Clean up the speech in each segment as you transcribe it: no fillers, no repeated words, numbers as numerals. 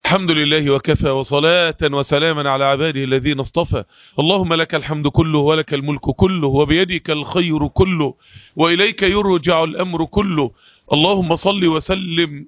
الحمد لله وكفى وصلاة وسلاما على عباده الذين اصطفى. اللهم لك الحمد كله ولك الملك كله وبيدك الخير كله وإليك يرجع الأمر كله. اللهم صل وسلم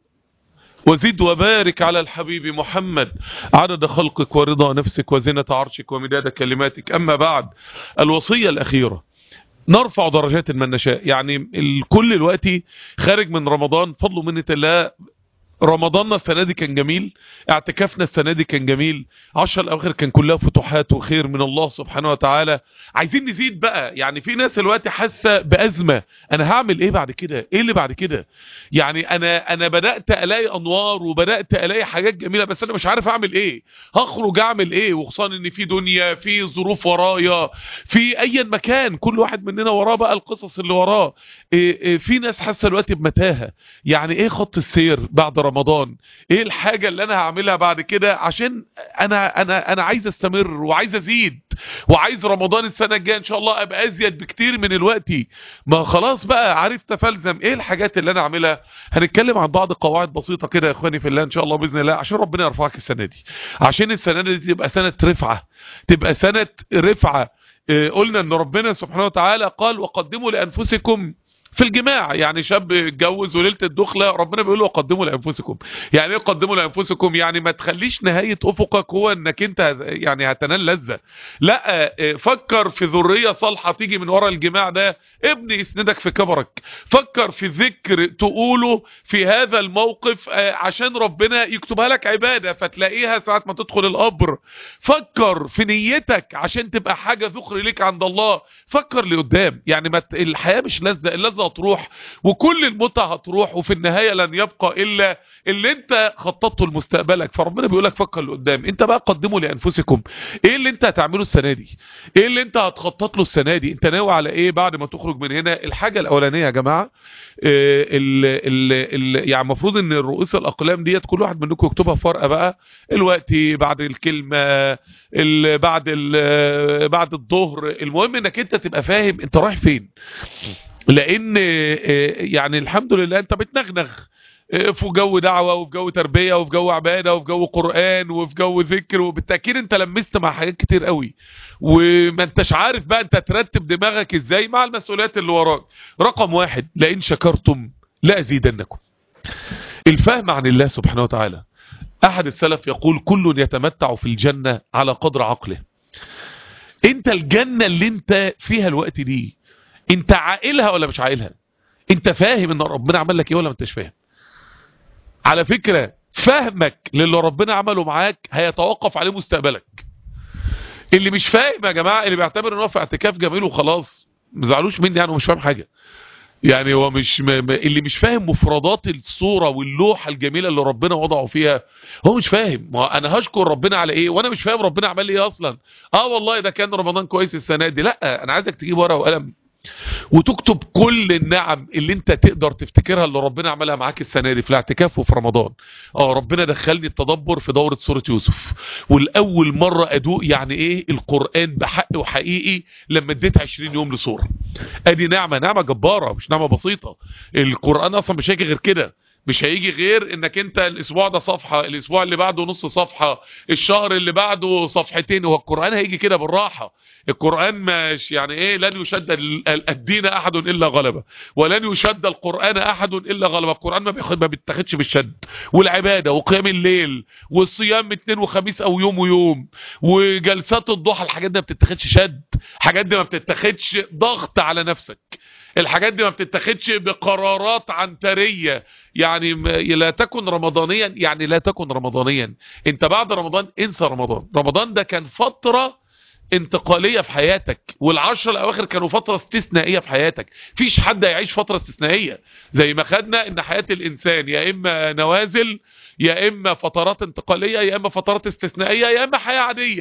وزد وبارك على الحبيب محمد عدد خلقك ورضا نفسك وزنة عرشك ومداد كلماتك. أما بعد، الوصية الأخيرة: نرفع درجات من نشاء. يعني الكل الوقت خارج من رمضان فضل منة الله. رمضاننا السنة دي كان جميل، اعتكافنا السنة دي كان جميل، 10 الأواخر كان كلها فتوحات وخير من الله سبحانه وتعالى. عايزين نزيد بقى. يعني في ناس الوقت حاسة بأزمة، انا هعمل ايه بعد كده؟ ايه اللي بعد كده؟ يعني انا بدأت الاقي انوار وبدأت الاقي حاجات جميلة، بس انا مش عارف اعمل ايه. هخرج اعمل ايه؟ وخصوصا ان في دنيا، في ظروف ورايا، في اي مكان كل واحد مننا وراه بقى القصص اللي وراه. في ناس حاسة الوقت بمتاهة. يعني ايه خط السير بعد رمضان؟ ايه الحاجة اللي انا هعملها بعد كده؟ عشان انا عايز استمر وعايز ازيد وعايز رمضان السنة الجاية ان شاء الله ابقى ازيد بكتير من الوقت. ما خلاص بقى عرفت فلزم ايه الحاجات اللي انا اعملها. هنتكلم عن بعض قواعد بسيطة كده يا اخواني في الله ان شاء الله باذن الله، عشان ربنا يرفعك السنة دي، عشان السنة دي تبقى سنة رفعة، تبقى سنة رفعة. قلنا ان ربنا سبحانه وتعالى قال: وقدموا لانفسكم في الجماع. يعني شاب اتجوز وليله الدخله ربنا بيقول له: وقدموا لانفسكم. يعني ايه قدموا لانفسكم؟ يعني ما تخليش نهايه افقك هو انك انت يعني هتنال لذه، لا، فكر في ذريه صالحه تيجي من ورا الجماع ده، ابني يسندك في كبرك. فكر في ذكر تقوله في هذا الموقف عشان ربنا يكتبها لك عباده فتلاقيها ساعه ما تدخل القبر. فكر في نيتك عشان تبقى حاجه ذكر ليك عند الله. فكر لقدام. يعني الحياه مش اللذة هتروح وكل المتعة هتروح، وفي النهاية لن يبقى إلا اللي انت خططته لمستقبلك. فربنا بيقولك فكر لقدام. انت بقى قدموا لأنفسكم. ايه اللي انت هتعمله السنة دي؟ ايه اللي انت هتخطط له السنة دي؟ انت ناوي على ايه بعد ما تخرج من هنا؟ الحاجة الأولانية يا جماعة، يعني المفروض ان رؤوس الأقلام ديت كل واحد منكم يكتبها في ورقة بقى الوقت بعد الكلمة، بعد الظهر. المهم انك انت تبقى فاهم انت رايح فين، لان يعني الحمد لله انت بتنغنغ في جو دعوة وفي جو تربية وفي جو عبادة وفي جو قرآن وفي جو ذكر، وبالتأكيد انت لمست مع حاجات كتير قوي وما انتش عارف بقى انت ترتب دماغك ازاي مع المسؤوليات اللي وراك. رقم 1: لئن شكرتم لأزيدنكم. الفهم عن الله سبحانه وتعالى. احد السلف يقول: كل يتمتع في الجنة على قدر عقله. انت الجنة اللي انت فيها الوقت دي انت عائلها ولا مش عائلها؟ انت فاهم ان ربنا عمل لك ايه ولا ما انتش فاهم؟ على فكرة فهمك للي ربنا عمله معاك هيتوقف عليه مستقبلك. اللي مش فاهم يا جماعة، اللي بيعتبر ان هو في اعتكاف جميل وخلاص، ما زعلوش مني، يعني هو مش فاهم حاجة. يعني هو اللي مش فاهم مفردات الصورة واللوحة الجميلة اللي ربنا وضعه فيها هو مش فاهم. ما انا هشكر ربنا على ايه وانا مش فاهم ربنا عمل لي ايه اصلا؟ والله ده كان رمضان كويس السنة دي. لا، انا عايزك تجيب ورقة وقلم وتكتب كل النعم اللي انت تقدر تفتكرها اللي ربنا عملها معاك السنة دي في الاعتكاف وفي رمضان. ربنا دخلني التدبر في دورة سورة يوسف، والأول مرة أدوق يعني ايه القرآن بحق وحقيقي لما اديت 20 يوم لسورة. ادي نعمة جبارة، مش نعمة بسيطة. القرآن اصلا مش هيجي غير كده، مش هيجي غير انك انت الاسبوع ده صفحة، الاسبوع اللي بعده نص صفحة، الشهر اللي بعده صفحتين. هو القرآن هيجي كده بالراحة. القرآن مش يعني ايه لن يشد الدين احد الا غلبه، ولن يشد القرآن احد الا غلبه. القرآن ما بيتاخدش بالشد. والعبادة وقيام الليل والصيام اثنين وخميس او يوم ويوم وجلسات الضحى، الحاجات دي ما بتتاخدش شد، الحاجات دي ما بتتاخدش ضغط على نفسك، الحاجات دي ما بتتاخدش بقرارات عنترية. يعني لا تكن رمضانيا، يعني لا تكن رمضانيا. انت بعد رمضان انسى رمضان. رمضان ده كان فترة انتقالية في حياتك، وال10 الاواخر كانوا فترة استثنائية في حياتك. فيش حد هيعيش فترة استثنائية. زي ما خدنا ان حياة الانسان يا اما نوازل، يا اما فترات انتقالية، يا اما فترات استثنائية، يا اما حياة عادية.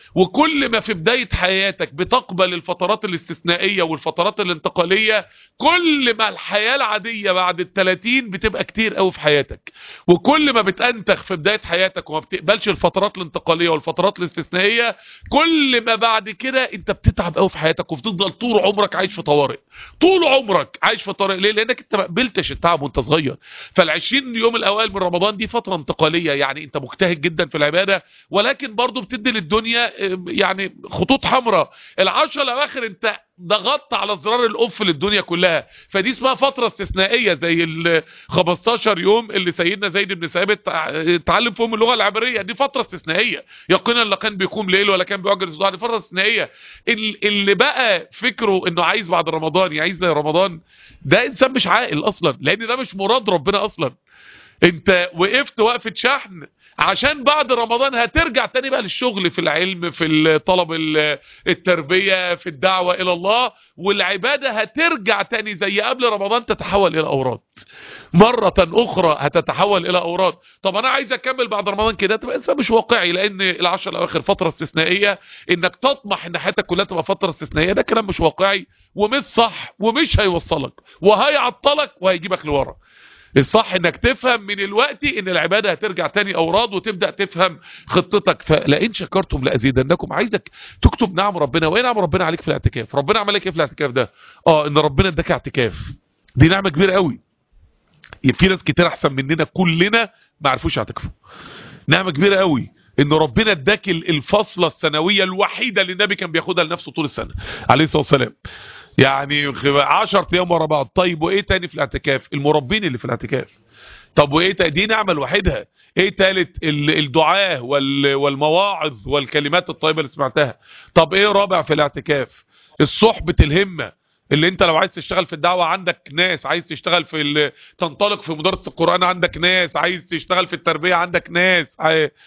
وكل ما في بداية حياتك بتقبل الفترات الاستثنائية والفترات الانتقالية، كل ما الحياة العادية بعد ال30 بتبقى كتير قوي في حياتك. وكل ما بتأنتخ في بداية حياتك وما بتقبلش الفترات الانتقالية والفترات الاستثنائية، كل ما بعد كده انت بتتعب قوي في حياتك، وبتفضل طول عمرك عايش في طوارئ. طول عمرك عايش في طوارئ. ليه؟ لانك انت ما قبلتش التعب وانت صغير. فال20 يوم الاوائل من رمضان دي فترة انتقالية، يعني انت مجتهد جدا في العبادة، ولكن برضو بتدي للدنيا يعني خطوط حمراء. ال10 الاواخر انت ضغطت على زرار الاوف للدنيا كلها، فدي اسمها فترة استثنائية، زي ال15 يوم اللي سيدنا زيد بن ثابت اتعلم فيهم اللغة العبرية. دي فترة استثنائية، يقينا لا كان بيقوم ليل ولا كان بيؤجر الصداع. دي فترة استثنائية. اللي بقى فكره انه عايز بعد رمضان يعيش زي رمضان، ده انسان مش عاقل اصلا، لان ده مش مراد ربنا اصلا. انت وقفت وقفة شحن عشان بعد رمضان هترجع تاني بقى للشغل، في العلم، في طلب التربية، في الدعوة الى الله، والعبادة هترجع تاني زي قبل رمضان، تتحول الى اوراد مرة اخرى، هتتحول الى اوراد. طب انا عايز اكمل بعد رمضان كده، تبقى انسان مش واقعي، لان ال10 الاواخر فترة استثنائية. انك تطمح ان حياتك كلها تبقى فترة استثنائية، ده كلام مش واقعي ومش صح، ومش هيوصلك وهيعطلك وهيجيبك لورا. الصح انك تفهم من الوقت ان العبادة هترجع تاني اوراد، وتبدأ تفهم خطتك. فلئن شكرتم لازيدنكم. عايزك تكتب نعم ربنا. وايه نعم ربنا عليك في الاعتكاف؟ ربنا عمل لك ايه في الاعتكاف ده؟ ان ربنا اداك اعتكاف. دي نعمة كبيرة قوي. في ناس كتير احسن مننا كلنا ما عرفوش يعتكفوا. نعمة كبيرة قوي ان ربنا اداك الفصلة السنوية الوحيدة اللي النبي كان بياخدها لنفسه طول السنة عليه الصلاة والسلام، يعني 10 ايام ورا بعض. طيب وايه تاني في الاعتكاف؟ المربين اللي في الاعتكاف. طب وايه دي نعمة لوحدها. ايه تالت؟ الدعاء والمواعظ والكلمات الطيبة اللي سمعتها. طب ايه رابع في الاعتكاف؟ الصحبة الهمة، اللي انت لو عايز تشتغل في الدعوة عندك ناس، عايز تشتغل تنطلق في مدارسة القرآن عندك ناس، عايز تشتغل في التربية عندك ناس.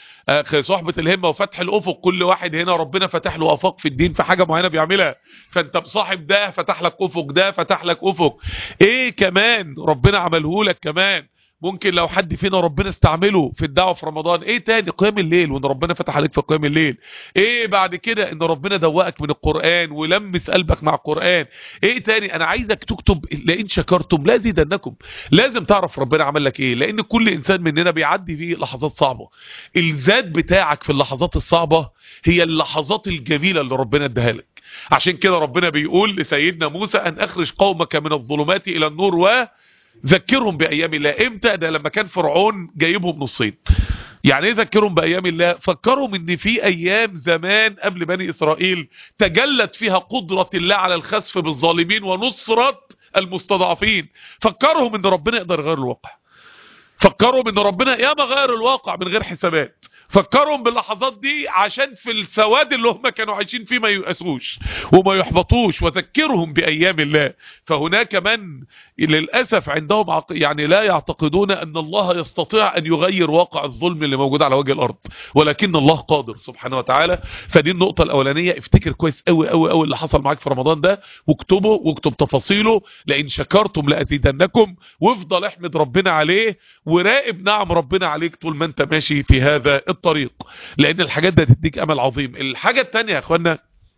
صحبة الهمة وفتح الافق. كل واحد هنا ربنا فتح له افاق في الدين في حاجة معينة بيعملها، فانت بصاحب ده فتح لك افق، ده فتح لك افق. ايه كمان ربنا عمله لك كمان؟ ممكن لو حد فينا ربنا استعمله في الدعوة في رمضان، ايه تاني؟ قيام الليل، وان ربنا فتح عليك في قيام الليل. ايه بعد كده؟ ان ربنا دوقك من القرآن ولمس قلبك مع القرآن. ايه تاني؟ انا عايزك تكتب لئن شكرتم لازيدنكم. لازم تعرف ربنا عمل لك ايه، لان كل انسان مننا بيعدي فيه لحظات صعبة. الزاد بتاعك في اللحظات الصعبة هي اللحظات الجميلة اللي ربنا اداها لك. عشان كده ربنا بيقول لسيدنا موسى ان اخرج قومك من الظلمات الى النور ذكرهم بأيام الله. امتى؟ ده لما كان فرعون جايبهم نصين. يعني ايه ذكرهم بأيام الله؟ فكرهم ان في ايام زمان قبل بني اسرائيل تجلت فيها قدرة الله على الخسف بالظالمين ونصرة المستضعفين. فكرهم ان ربنا يقدر يغير الواقع. فكرهم ان ربنا ياما غير الواقع من غير حسابات. فكرهم باللحظات دي عشان في السواد اللي هم كانوا عايشين فيه ما ييأسوش وما يحبطوش. وذكرهم بأيام الله. فهناك من للأسف عندهم يعني لا يعتقدون أن الله يستطيع أن يغير واقع الظلم اللي موجود على وجه الأرض، ولكن الله قادر سبحانه وتعالى. فدي النقطة الأولانية. افتكر كويس قوي قوي قوي اللي حصل معاك في رمضان ده، واكتبه واكتب تفاصيله. لئن شكرتم لأزيدنكم. وافضل احمد ربنا عليه، وراقب نعم ربنا عليك طول ما انت ماشي في هذا الطريق، لان الحاجات دي هتديك امل عظيم. الحاجة التانية يا اخوانا،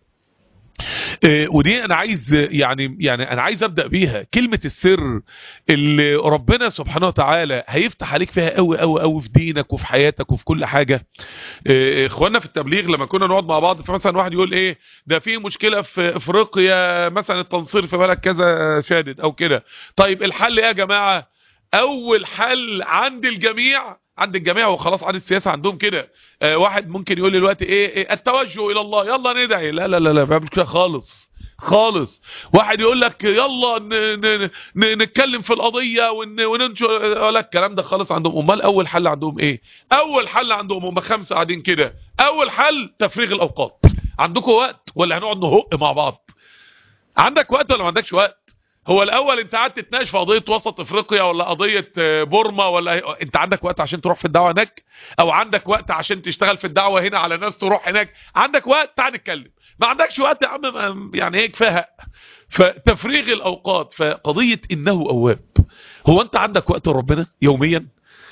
ودي انا عايز يعني انا عايز ابدا بيها، كلمة السر اللي ربنا سبحانه وتعالى هيفتح عليك فيها قوي قوي قوي في دينك وفي حياتك وفي كل حاجة. اخوانا في التبليغ لما كنا نقعد مع بعض، فمثلا واحد يقول ايه ده في مشكلة في افريقيا مثلا، التنصير في بلد كذا شادد او كده. طيب الحل ايه يا جماعة؟ اول حل عند الجميع، عند الجميع وخلاص، عن السياسة عندهم كده. واحد ممكن يقول لي دلوقتي إيه التوجه الى الله، يلا ندعي. لا لا لا لا، ما كده خالص خالص. واحد يقول لك يلا نتكلم في القضية وننشر، ولا الكلام ده خالص عندهم. امال اول حل عندهم ايه؟ اول حل عندهم هم 5 قاعدين كده. اول حل تفريغ الاوقات. عندكم وقت ولا هنقعد نهق مع بعض؟ عندك وقت ولا ما عندكش وقت؟ هو الاول انت قاعد تتناقش في قضيه وسط افريقيا ولا قضيه بورما، ولا انت عندك وقت عشان تروح في الدعوه هناك؟ او عندك وقت عشان تشتغل في الدعوه هنا على ناس تروح هناك؟ عندك وقت؟ تعال نتكلم. ما عندكش وقت يا عم، يعني ايه؟ كفايه. فتفريغ الاوقات. فقضيه انه اواب، هو انت عندك وقت ربنا يوميا؟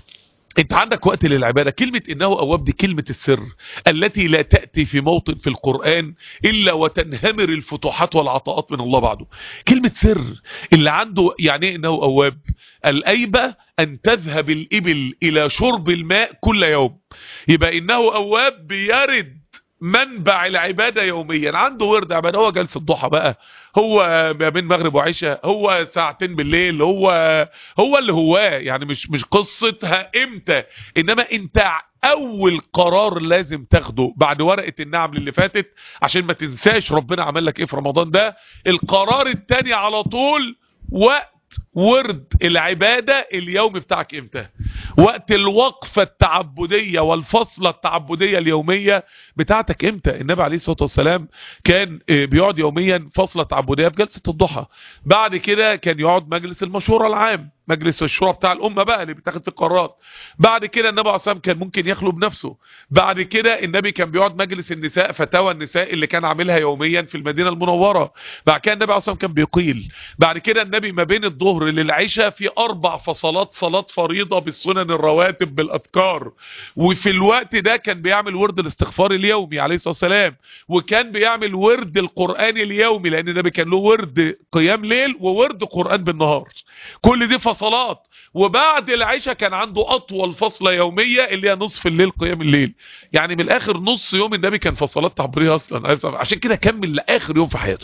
انت عندك وقت للعبادة. كلمة انه اواب دي كلمة السر التي لا تأتي في موطن في القرآن الا وتنهمر الفتوحات والعطاءات من الله بعده. كلمة سر اللي عنده. يعني ايه انه اواب؟ الايبة ان تذهب الابل الى شرب الماء كل يوم. يبقى انه اواب بيرد منبع العبادة يوميا، عنده ورد عبادة. هو جلسة الضحى بقى، هو ما بين مغرب وعشاء، هو ساعتين بالليل، هو اللي هواه. يعني مش قصتها امتى، انما انت اول قرار لازم تاخده بعد ورقة النعم اللي فاتت عشان ما تنساش ربنا عمل لك ايه في رمضان ده. القرار التاني على طول، وقت ورد العبادة اليومي بتاعك امتى؟ وقت الوقفة التعبدية والفصلة التعبدية اليومية بتاعتك امتى؟ النبي عليه الصلاة والسلام كان بيقعد يوميا فصلة تعبدية في جلسة الضحى. بعد كده كان يقعد مجلس المشورة العام، مجلس الشورى بتاع الأمة بقى اللي بيتاخد في القرارات. بعد كده النبي عليه الصلاة والسلام كان ممكن يخلو بنفسه. بعد كده النبي كان بيقعد مجلس النساء، فتاوى النساء اللي كان عاملها يوميا في المدينة المنورة. بعد كده النبي عليه الصلاة والسلام كان بيقيل. بعد كده النبي ما بين الظهر للعشاء في 4 فصلات صلاة فريضة بالسنن الرواتب بالأذكار. وفي الوقت ده كان بيعمل ورد الاستغفار اليومي عليه الصلاة والسلام، وكان بيعمل ورد القرآن اليومي، لأن النبي كان له ورد قيام ليل وورد قرآن بالنهار. كل دي فصلات. وبعد العشاء كان عنده أطول فصلة يومية اللي هي نصف الليل قيام الليل. يعني من الآخر نص يوم النبي كان فصلات تعبرية أصلا، عشان كده كمل لآخر يوم في حياته.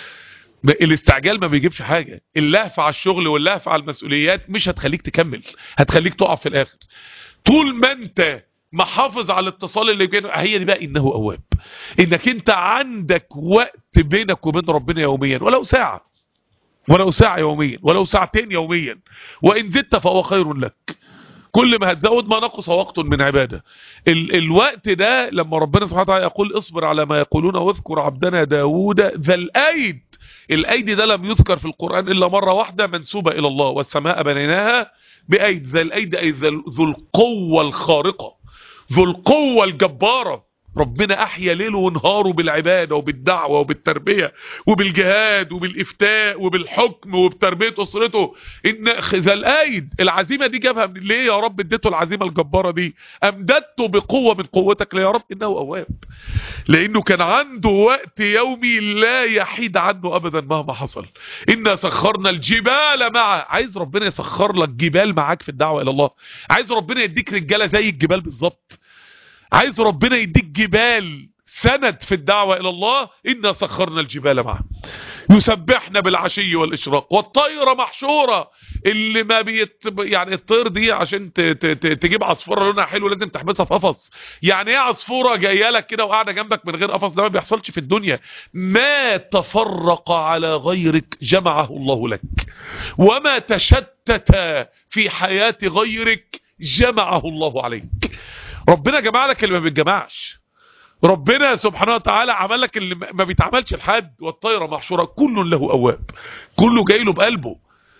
الاستعجال ما بيجيبش حاجة. اللهف على الشغل واللهف على المسؤوليات مش هتخليك تكمل، هتخليك تقع في الآخر. طول ما انت محافظ على الاتصال اللي بينه، هي دي بقى انه اواب. انك انت عندك وقت بينك وبين ربنا يوميا، ولو ساعة، ولو ساعة يوميا، ولو ساعتين يوميا، وان زدت فهو خير لك. كل ما هتزود ما نقص وقت من عبادة. الوقت ده لما ربنا سبحانه وتعالى يقول اصبر على ما يقولون واذكر عبدنا داود ذا الايد. الايد ده لم يذكر في القرآن الا مرة واحدة منسوبة الى الله. والسماء بنيناها بايد. ذا الايد اي ذو القوة الخارقة، ذو القوة الجبارة. ربنا احيا ليله ونهاره بالعبادة وبالدعوة وبالتربية وبالجهاد وبالافتاء وبالحكم وبتربية اسرته. ان ذا الايد، العزيمة دي جابها من ليه يا رب؟ اديته العزيمة الجبارة دي، امددته بقوة من قوتك ليه يا رب؟ انه اواب. لانه كان عنده وقت يومي لا يحيد عنه ابدا مهما حصل. انا سخرنا الجبال معه. عايز ربنا يسخر لك جبال معاك في الدعوة الى الله. عايز ربنا يديك رجالة زي الجبال بالظبط. عايز ربنا يديك جبال سند في الدعوة الى الله. انا سخرنا الجبال معه يسبحنا بالعشي والاشراق والطير محشورة. اللي ما يعني الطير دي عشان تجيب عصفورة لونها حلو لازم تحبسها في قفص. يعني ايه عصفورة جايه لك كده وقاعدة جنبك من غير قفص؟ ده ما بيحصلش في الدنيا. ما تفرق على غيرك جمعه الله لك، وما تشتت في حياة غيرك جمعه الله عليك. ربنا جمع لك اللي ما بيتجمعش. ربنا سبحانه وتعالى عمل لك اللي ما بيتعملش لحد. والطير محشورة كل له اواب، كله جاي له بقلبه.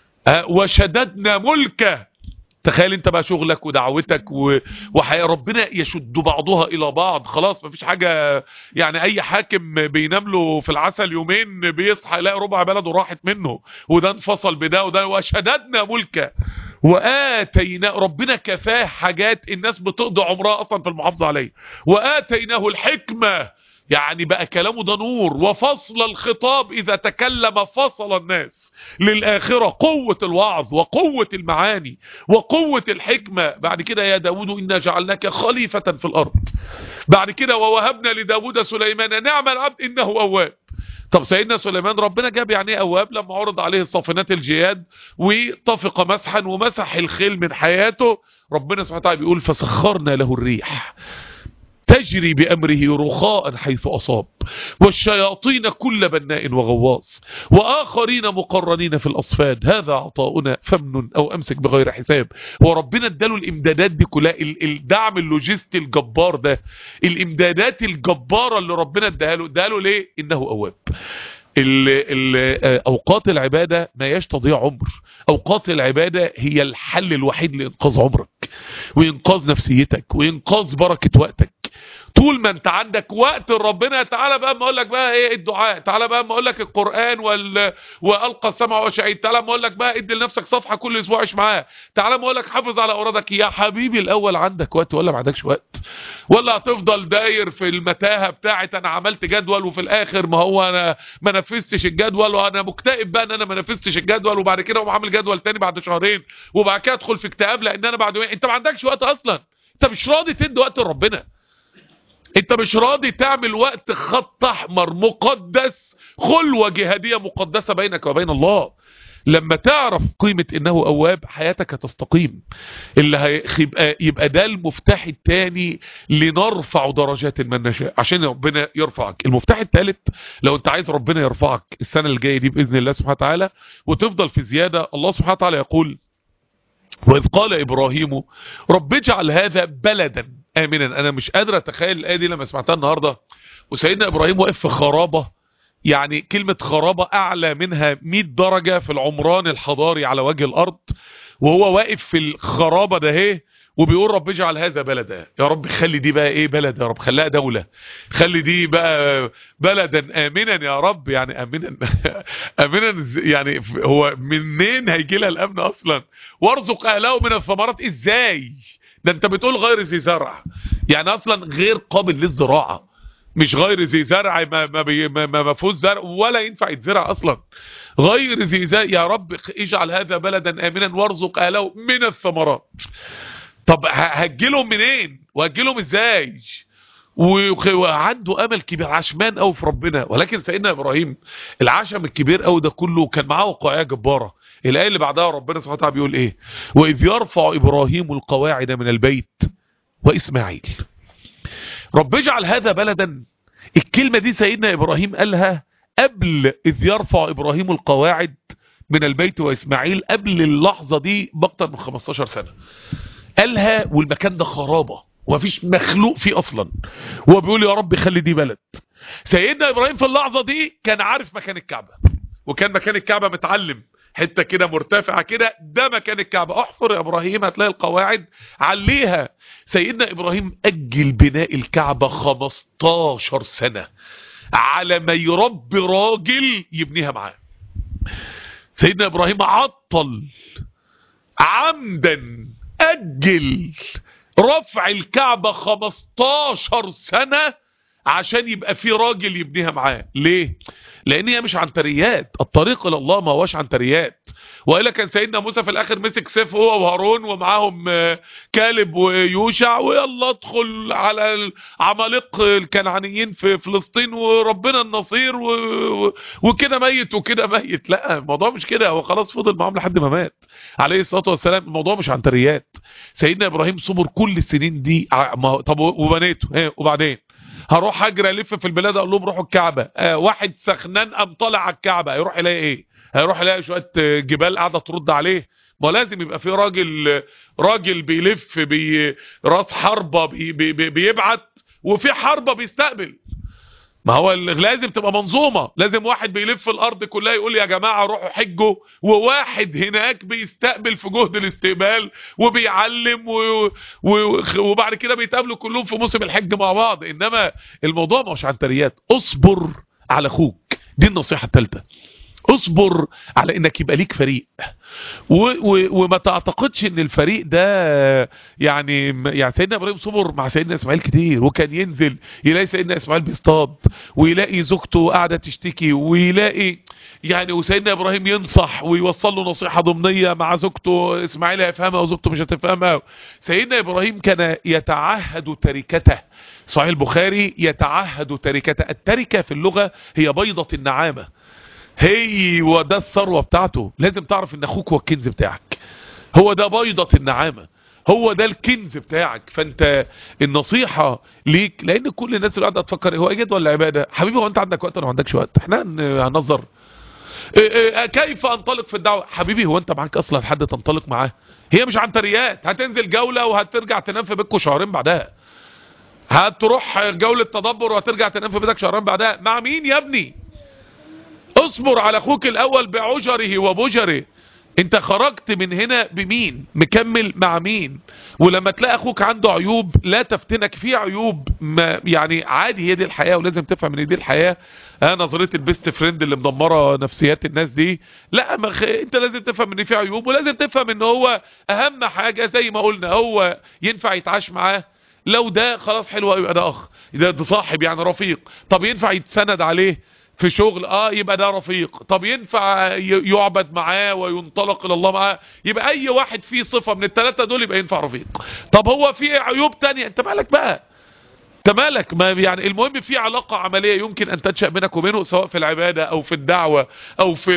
وشددنا ملكه. تخيل انت بقى شغلك ودعوتك وحياة ربنا يشد بعضها الى بعض. خلاص مفيش حاجة. يعني اي حاكم بينام له في العسل يومين بيصحى يلاقي ربع بلده راحت منه، وده انفصل بده وده. وشددنا ملكه وآتينا. ربنا كفاه حاجات الناس بتقضي عمرها اصلا في المحافظة عليه. وآتيناه الحكمة، يعني بقى كلامه ده نور. وفصل الخطاب، اذا تكلم فصل الناس للآخرة. قوة الوعظ وقوة المعاني وقوة الحكمة. بعد كده يا داود إنا جعلناك خليفة في الأرض. بعد كده ووهبنا لداود سليمان نعم العبد إنه أواب. طب سيدنا سليمان ربنا جاب يعني ايه اواب؟ لما عرض عليه صافنات الجياد وطفق مسحا ومسح الخيل من حياته. ربنا سبحانه وتعالى بيقول فسخرنا له الريح تجري بأمره رخاء حيث أصاب، والشياطين كل بناء وغواص، وآخرين مقرنين في الأصفاد. هذا عطاؤنا فمن أو أمسك بغير حساب. وربنا اداله الإمدادات دي كلها. الدعم اللوجستي الجبار ده، الإمدادات الجبارة اللي ربنا اداله ليه؟ إنه أواب. أوقات العبادة ما يستضيع عمر. أوقات العبادة هي الحل الوحيد لإنقاذ عمرك وإنقاذ نفسيتك وإنقاذ بركة وقتك. طول ما انت عندك وقت لربنا، تعالى بقى ما اقول لك بقى ايه الدعاء، تعالى بقى ما اقول لك القرآن والقى السمع وشهيد، تعالى ما اقول لك بقى ادي لنفسك صفحة كل اسبوع عيش معاه، تعالى ما اقول لك حافظ على اورادك. يا حبيبي الاول عندك وقت ولا ما عندكش وقت؟ ولا هتفضل داير في المتاهة بتاعت انا عملت جدول وفي الاخر ما هو انا ما نفذتش الجدول، وانا مكتئب بقى ان انا ما نفذتش الجدول، وبعد كده اقوم عامل جدول تاني بعد شهرين، وبعد كده ادخل في اكتئاب لان انا بعد انت ما عندكش وقت اصلا. انت مش راضي تدي وقت لربنا، انت مش راضي تعمل وقت خط احمر مقدس، خلوة جهادية مقدسة بينك وبين الله. لما تعرف قيمة انه اواب حياتك هتستقيم. اللي يبقى ده المفتاح الثاني لنرفع درجات من نشاء عشان ربنا يرفعك. المفتاح الثالث لو انت عايز ربنا يرفعك السنة الجاية دي بإذن الله سبحانه وتعالى وتفضل في زيادة، الله سبحانه وتعالى يقول: وإذ قال إبراهيم رب اجعل هذا بلدا آمنا. أنا مش قادر أتخيل الآية دي لما سمعتها النهاردة وسيدنا إبراهيم واقف في خرابة، يعني كلمة خرابة أعلى منها 100 درجة في العمران الحضاري على وجه الأرض، وهو واقف في الخرابة ده اهي وبيقول رب اجعل هذا بلدا. يا رب خلي دي بقى ايه بلد، يا رب خليها دولة، خلي دي بقى بلدا آمنا يا رب. يعني آمنا آمنا يعني هو منين هيجي لها الأمن أصلا؟ وارزق أهله من الثمرات. ازاي ده انت بتقول غير ذي زرع، يعني أصلا غير قابل للزراعة، مش غير ذي زرع ما فيهوش زرع ولا ينفع يتزرع اصلا. غير ذي زرع يا رب اجعل هذا بلدا امنا وارزق اهله من الثمرات. طب هتجيلهم منين وهتجيلهم ازاي؟ وعنده امل كبير، عشمان قوي في ربنا. ولكن سيدنا ابراهيم العشم الكبير قوي ده كله كان معاه وقائع جباره. الايه اللي بعدها ربنا سبحانه وتعالى بيقول ايه؟ واذ يرفع ابراهيم القواعد من البيت واسماعيل. رب اجعل هذا بلدا، الكلمة دي سيدنا إبراهيم قالها قبل إذ يرفع إبراهيم القواعد من البيت وإسماعيل، قبل اللحظة دي بأكتر من 15 سنة قالها، والمكان ده خرابة ومفيش مخلوق فيه أصلا، وهو بيقول يا رب خلي دي بلد. سيدنا إبراهيم في اللحظة دي كان عارف مكان الكعبة، وكان مكان الكعبة متعلم حتة كده مرتفعة كده، ده مكان الكعبة. احفر يا ابراهيم هتلاقي القواعد عليها. سيدنا ابراهيم اجل بناء الكعبة 15 سنة على ما يربي راجل يبنيها معاه. سيدنا ابراهيم عطل عمدا، اجل رفع الكعبة 15 سنة عشان يبقى في راجل يبنيها معاه. ليه؟ لان هي مش عنتريات، الطريق الى الله ما هوش عنتريات. والا كان سيدنا موسى في الاخر مسك سيف هو وهارون ومعاهم كالب ويوشع، ويلا ادخل على العمالقه الكنعانيين في فلسطين وربنا النصير وكده ميت وكده ميت. لا الموضوع مش كده، هو خلاص فضل معاهم لحد ما مات عليه الصلاه والسلام. الموضوع مش عنتريات. سيدنا ابراهيم صبر كل السنين دي. طب وبنيته وبعدين هروح اجري الف في البلاد اقول لهم روحوا الكعبه. واحد سخنان قام طالع على الكعبه هيروح يلاقي ايه؟ هيروح يلاقي شويه جبال قاعده ترد عليه. ما لازم يبقى في راجل بيلف راس حربه بيبعت، وفي حربه بيستقبل. ما هو لازم تبقى منظومة، لازم واحد بيلف الارض كلها يقول يا جماعة روحوا حجوا، وواحد هناك بيستقبل في جهد الاستقبال وبيعلم وبعد كده بيتقابلوا كلهم في موسم الحج مع بعض. انما الموضوع مش عنتريات. اصبر على اخوك، دي النصيحة الثالثة. اصبر على انك يبقى ليك فريق، وما تعتقدش ان الفريق ده يعني سيدنا ابراهيم صبر مع سيدنا اسماعيل كتير، وكان ينزل يلاقي سيدنا اسماعيل بيصطاد ويلاقي زوجته قاعده تشتكي ويلاقي يعني، وسيدنا ابراهيم ينصح ويوصل له نصيحه ضمنيه مع زوجته، اسماعيل هيفهمها وزوجته مش هتفهمها. سيدنا ابراهيم كان يتعهد تركته. صحيح البخاري يتعهد تركته. التركه في اللغه هي بيضه النعامه، هي وده الثروة بتاعته. لازم تعرف ان اخوك هو الكنز بتاعك، هو ده بيضة النعامة، هو ده الكنز بتاعك. فانت النصيحة ليك، لان كل الناس اللي قاعدة تفكر هو اجد ولا عبادة. حبيبي هو انت عندك وقت ولا ما عندكش وقت؟ احنا هننظر كيف انطلق في الدعوة. حبيبي هو انت معاك اصلا حد تنطلق معاه؟ هي مش عنتريات، هتنزل جولة وهترجع تنام في بيتكم شهرين بعدها، هتروح جولة تدبر وهترجع تنام في بيتك شهرين بعدها. مع مين يا ابني؟ اصبر على اخوك الاول بعجره وبجره. انت خرجت من هنا بمين؟ مكمل مع مين؟ ولما تلاقي اخوك عنده عيوب لا تفتنك فيه عيوب، ما يعني عادي، هي دي الحياة ولازم تفهم ان دي الحياة. نظرية البيست فريند اللي مدمرة نفسيات الناس دي، لا انت لازم تفهم ان فيه عيوب، ولازم تفهم ان هو اهم حاجة زي ما قلنا هو ينفع يتعاش معاه. لو ده خلاص حلو يبقى ده اخ، ده صاحب يعني رفيق. طب ينفع يتسند عليه في شغل، يبقى ده رفيق. طب ينفع يعبد معاه وينطلق الى الله معاه، يبقى اي واحد فيه صفة من الثلاثة دول يبقى ينفع رفيق. طب هو فيه عيوب تانية، انت مالك بقى؟ انت مالك؟ ما يعني المهم في علاقة عملية يمكن ان تنشأ بينك وبينه، سواء في العبادة او في الدعوة او في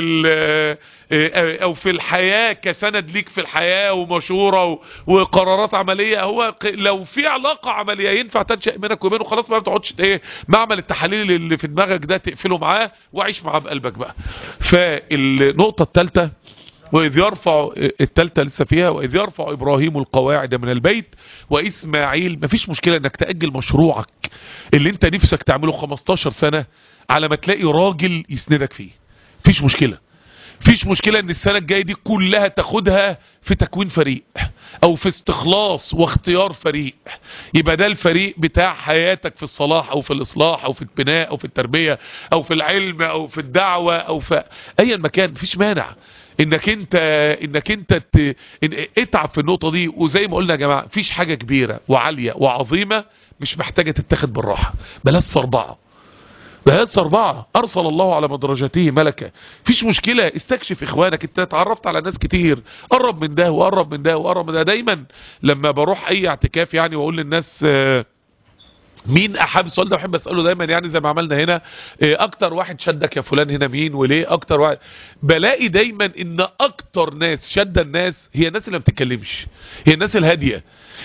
او في الحياة كسند ليك في الحياة ومشورة وقرارات عملية. هو لو في علاقة عملية ينفع تنشأ بينك وبينه، خلاص ما بتقعدش معمل التحاليل اللي في دماغك ده تقفله معاه وعيش معاه بقلبك بقى. فالنقطة الثالثة، وإذ يرفع التالتة لسه فيها، وإذ يرفع إبراهيم القواعد من البيت وإسماعيل. مفيش مشكلة إنك تأجل مشروعك اللي أنت نفسك تعمله 15 سنة على ما تلاقي راجل يسندك فيه. مفيش مشكلة. مفيش مشكلة إن السنة الجاية دي كلها تاخدها في تكوين فريق أو في استخلاص واختيار فريق، يبقى ده الفريق بتاع حياتك في الصلاح أو في الإصلاح أو في البناء أو في التربية أو في العلم أو في الدعوة أو في أي مكان. مفيش مانع انك انت اتعب في النقطة دي. وزي ما قلنا يا جماعة، مفيش حاجة كبيرة وعالية وعظيمة مش محتاجة تتاخد بالراحة. بلاش صربعة، بلاش صربعة. ارسل الله على مدرجته ملكة. مفيش مشكلة، استكشف اخوانك. انت اتعرفت على ناس كتير، قرب من ده وقرب من ده وقرب من ده. دايما لما بروح اي اعتكاف يعني واقول للناس مين احب، السؤال ده بحب اساله دايما، يعني زي ما عملنا هنا، اكتر واحد شدك يا فلان هنا مين وليه؟ اكتر واحد بلاقي دايما ان اكتر ناس شد الناس هي الناس اللي ما بتتكلمش، هي الناس الهاديه،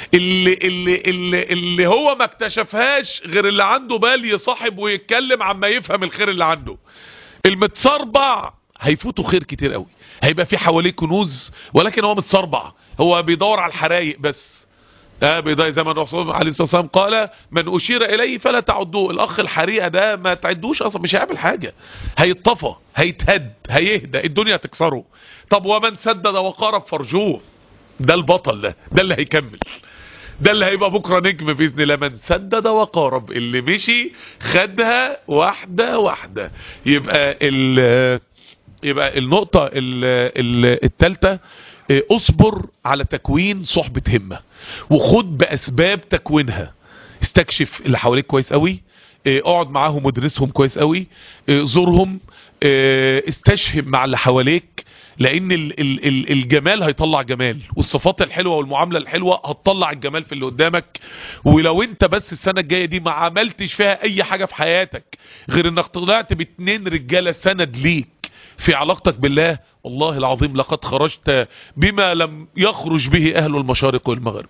اللي هو ما اكتشفهاش غير اللي عنده بال يصاحب ويتكلم عما يفهم الخير اللي عنده. المتصربع هيفوتوا خير كتير قوي، هيبقى في حواليه كنوز ولكن هو متصربع، هو بيدور على الحرايق بس. زي ما الرسول عليه الصلاة والسلام قال: من أشير إليه فلا تعدوه. الأخ الحريقة ده ما تعدوش أصلا، مش هيعمل حاجة، هيتطفى، هيتهد، هيهدى، الدنيا تكسره. طب ومن سدد وقارب فرجوه، ده البطل، ده اللي هيكمل، ده اللي هيبقى بكرة نجم بإذن الله. من سدد وقارب، اللي مشي خدها واحدة واحدة. يبقى النقطة الثالثة، اصبر على تكوين صحبة همة وخد بأسباب تكوينها. استكشف اللي حواليك كويس قوي، اقعد معاهم وادرسهم كويس قوي، زورهم، استشهم مع اللي حواليك، لان الجمال هيطلع جمال، والصفات الحلوة والمعاملة الحلوة هتطلع الجمال في اللي قدامك. ولو انت بس السنة الجاية دي ما عملتش فيها اي حاجة في حياتك غير انك طلعت باتنين رجالة سند ليك في علاقتك بالله، والله العظيم لقد خرجت بما لم يخرج به اهل المشارق والمغرب.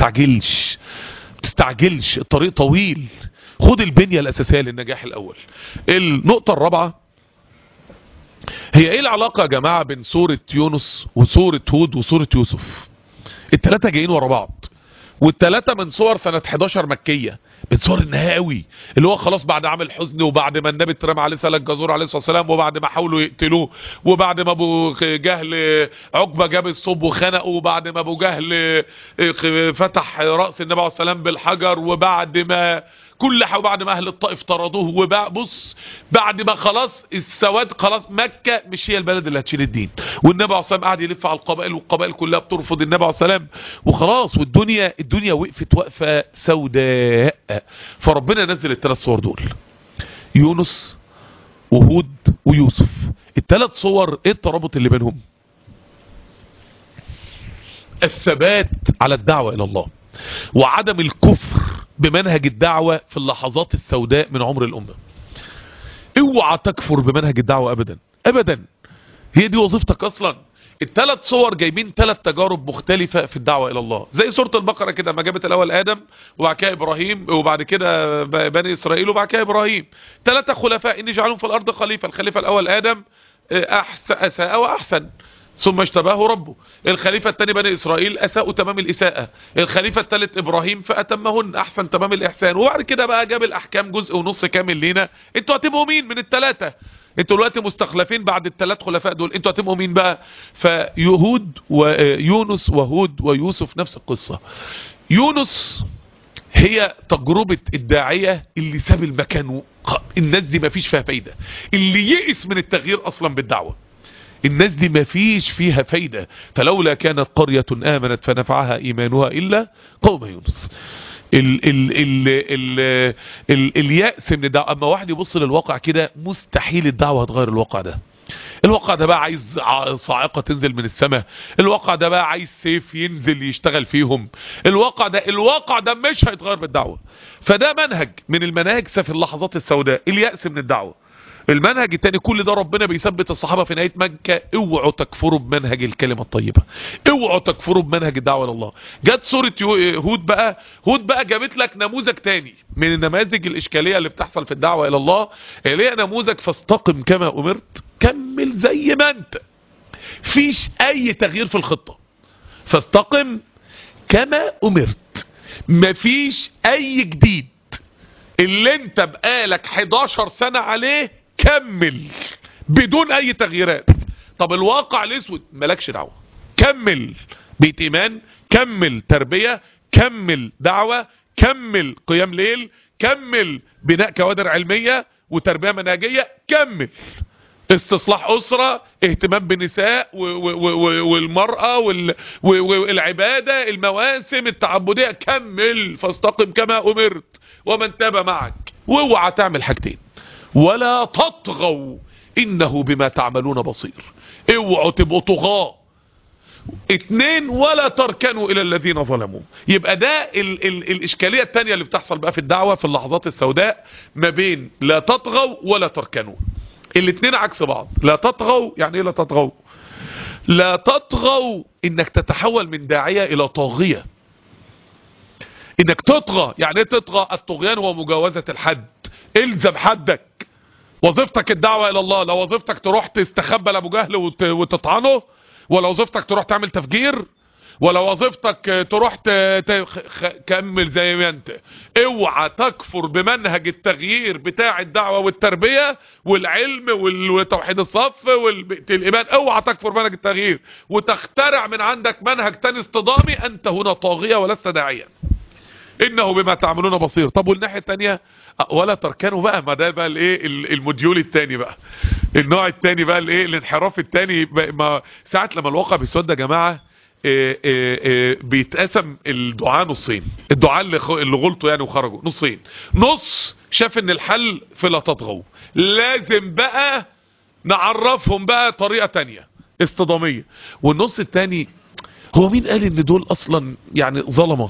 تستعجلش، الطريق طويل. خد البنية الاساسية للنجاح الاول. النقطة الرابعة هي ايه العلاقة يا جماعة بين سورة يونس وسورة هود وسورة يوسف؟ التلاتة جايين ورا بعض، والتلاتة من صور سنة 11 مكية، من صور النهاية قوي، اللي هو خلاص بعد عام الحزن، وبعد ما النبي اترمى عليه سلة الجزور عليه الصلاة والسلام، وبعد ما حاولوا يقتلوه، وبعد ما ابو جهل عقبة جاب الصب وخنقه، وبعد ما ابو جهل فتح رأس النبي عليه الصلاة والسلام بالحجر، وبعد ما كل حاجة، بعد ما اهل الطائف طردوه، بص بعد ما خلاص السواد، خلاص مكة مش هي البلد اللي هتشيل الدين، والنبي عليه الصلاة والسلام قاعد يلف على القبائل، والقبائل كلها بترفض النبي عليه الصلاة والسلام، وخلاص، والدنيا وقفت وقفة سوداء. فربنا نزل الثلاث صور دول، يونس وهود ويوسف. الثلاث صور ايه الترابط اللي بينهم؟ الثبات على الدعوة الى الله، وعدم الكفر بمنهج الدعوة في اللحظات السوداء من عمر الأمة. اوعى تكفر بمنهج الدعوة ابدا ابدا، هي دي وظيفتك اصلا. الثلاث صور جايبين ثلاث تجارب مختلفة في الدعوة الى الله، زي سورة البقرة كده، ما جابت الاول ادم وبعد كده ابراهيم وبعد كده بني اسرائيل وبعد كده ابراهيم، ثلاثة خلفاء ان جعلهم في الارض خليفة. الخليفة الاول ادم، اساء واحسن، ثم اجتباه ربه. الخليفة الثاني بني إسرائيل أساءوا تمام الإساءة. الخليفة الثالث إبراهيم فأتمهن أحسن تمام الإحسان. وبعد كده بقى جاب الأحكام جزء ونص كامل لينا. انتوا هتبقوا مين من الثلاثة؟ انتوا دلوقتي مستخلفين بعد الثلاث خلفاء دول، انتوا هتبقوا مين بقى؟ فيهود ويونس وهود ويوسف نفس القصة. يونس هي تجربة الداعية اللي ساب المكان، الناس دي ما فيش فيها فايدة، اللي يئس من التغيير اصلا بالدعوة. الناس دي ما فيش فيها فايدة. فلولا كانت قرية آمنت فنفعها إيمانها إلا قوم يونس. اليأس من الدعوة. اما واحد يبص للواقع كده مستحيل الدعوة هتغير الواقع ده. الواقع ده بقى عايز صاعقة تنزل من السماء. الواقع ده بقى عايز سيف ينزل يشتغل فيهم. الواقع ده مش هيتغير بالدعوة. فده منهج من المناهج في اللحظات السوداء، اليأس من الدعوة. المنهج التاني، كل ده ربنا بيثبت الصحابة في نهاية مكة: اوعوا تكفروا بمنهج الكلمة الطيبة، اوعوا تكفروا بمنهج الدعوة لله. جت سورة هود بقى جابت لك نموذج تاني من النماذج الإشكالية اللي بتحصل في الدعوة إلى الله، اللي هي نموذج فاستقم كما أمرت، كمل زي ما انت، فيش أي تغيير في الخطة. فاستقم كما أمرت، مفيش أي جديد. اللي انت بقالك 11 سنة عليه كمل بدون اي تغييرات. طب الواقع الاسود مالكش دعوة، كمل بيت ايمان، كمل تربية، كمل دعوة، كمل قيام ليل، كمل بناء كوادر علمية وتربية منهجية، كمل استصلاح أسرة، اهتمام بالنساء والمرأة والعبادة، المواسم التعبدية، كمل فاستقم كما أمرت ومن تاب معك. واوعى تعمل حاجتين: ولا تطغوا إنه بما تعملون بصير. اوعوا تبقوا طغاة. 2، ولا تركنوا إلى الذين ظلموا. يبقى ده الإشكالية التانية اللي بتحصل بقى في الدعوة في اللحظات السوداء، ما بين لا تطغوا ولا تركنوا. الاتنين عكس بعض. لا تطغوا يعني ايه لا تطغوا؟ لا تطغوا انك تتحول من داعية الى طاغية. انك تطغى يعني ايه تطغى؟ الطغيان هو مجاوزة الحد. الزم حدك. وظيفتك الدعوة الى الله. لو وظيفتك تروح تستخبى لابو جهل وتطعنه، ولا وظيفتك تروح تعمل تفجير، ولا وظيفتك تروح كمل زي ما انت. اوعى تكفر بمنهج التغيير بتاع الدعوة والتربية والعلم وتوحيد الصف والايمان. اوعى تكفر بمنهج التغيير وتخترع من عندك منهج تاني اصطدامي. انت هنا طاغية ولست داعيا، انه بما تعملون بصير. طب والناحية التانية ولا تركنوا بقى، ما ده بقى الايه الموديول التاني بقى، النوع التاني بقى الايه الانحراف التاني. ما ساعة لما الواقع بيسود يا جماعة بيتقسم الدعاء نصين. الدعاء اللي غلطوا يعني وخرجوا نصين. نص شاف ان الحل في لا تطغوا، لازم بقى نعرفهم بقى طريقة تانية اصطدامية. والنص التاني هو مين قال ان دول اصلا يعني ظلمة؟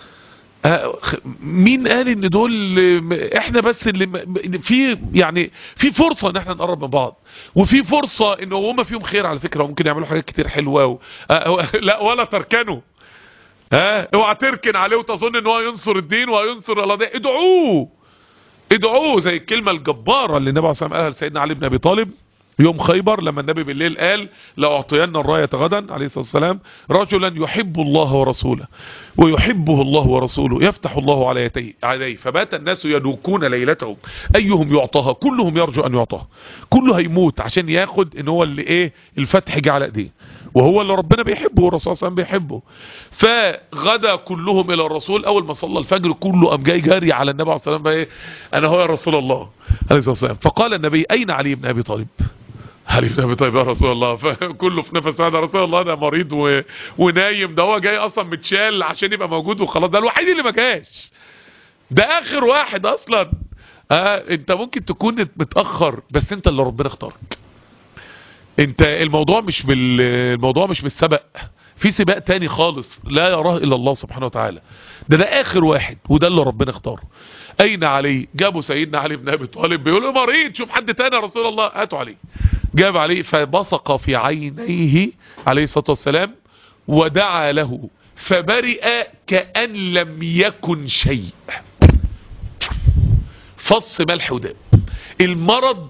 مين قال ان دول احنا بس اللي في يعني في فرصة ان احنا نقرب من بعض، وفي فرصة ان هم فيهم خير على فكرة وممكن يعملوا حاجات كتير حلوة لا ولا تركنوا. اوعى تركن عليه وتظن ان هو ينصر الدين وينصر الله. ده ادعوه زي الكلمة الجبارة اللي النبي عليه الصلاة والسلام قالها لسيدنا علي بن ابي طالب يوم خيبر، لما النبي بالليل قال: لأعطين الراية غدا عليه الصلاة والسلام رجلا يحب الله ورسوله ويحبه الله ورسوله يفتح الله عليه. فبات الناس يدوكون ليلتهم أيهم يعطاها، كلهم يرجو أن يعطاها، كله هيموت عشان ياخد ان هو اللي ايه الفتح جه على ايديه، وهو اللي ربنا بيحبه والرسول صلى الله عليه وسلم بيحبه. فغدا كلهم الى الرسول. اول ما صلى الفجر كله قام جاي جاري على النبي عليه الصلاه والسلام بقى: انا هو يا رسول الله عليه الصلاه والسلام. فقال النبي: اين علي بن ابي طالب؟ علي بن ابي طالب يا رسول الله. فكله في نفس واحد: يا رسول الله ده مريض ونايم، ده هو جاي اصلا متشال عشان يبقى موجود وخلاص، ده الوحيد اللي ما جاش، ده اخر واحد اصلا. انت ممكن تكون متاخر بس انت اللي ربنا اختارك. انت الموضوع مش بالسبق، في سباق تاني خالص لا يراه الا الله سبحانه وتعالى. ده اخر واحد وده اللي ربنا اختاره. اين علي؟ جابوا سيدنا علي بن ابي طالب بيقول له: مريض، شوف حد تاني يا رسول الله. هاتوا علي. جاب عليه فبصق في عينيه عليه الصلاة والسلام ودعا له فبرئ كأن لم يكن شيء. فص ملح وداب. المرض